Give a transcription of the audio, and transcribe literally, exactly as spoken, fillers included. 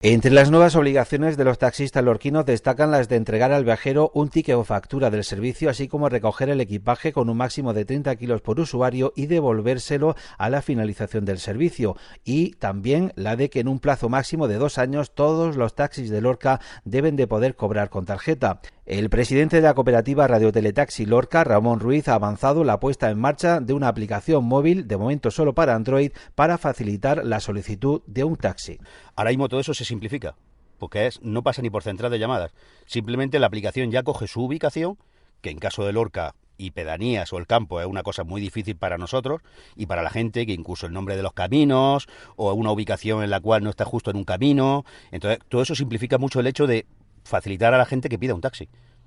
Entre las nuevas obligaciones de los taxistas lorquinos destacan las de entregar al viajero un ticket o factura del servicio, así como recoger el equipaje con un máximo de treinta kilos por usuario y devolvérselo a la finalización del servicio. Y también la de que en un plazo máximo de dos años todos los taxis de Lorca deben de poder cobrar con tarjeta. El presidente de la cooperativa Radioteletaxi Lorca, Ramón Ruiz, ha avanzado la puesta en marcha de una aplicación móvil, de momento solo para Android, para facilitar la solicitud de un taxi. Ahora mismo todo eso se simplifica, porque es, no pasa ni por central de llamadas. Simplemente la aplicación ya coge su ubicación, que en caso de Lorca y pedanías o el campo es una cosa muy difícil para nosotros y para la gente, que incluso el nombre de los caminos o una ubicación en la cual no está justo en un camino. Entonces todo eso simplifica mucho el hecho de facilitar a la gente que pida un taxi.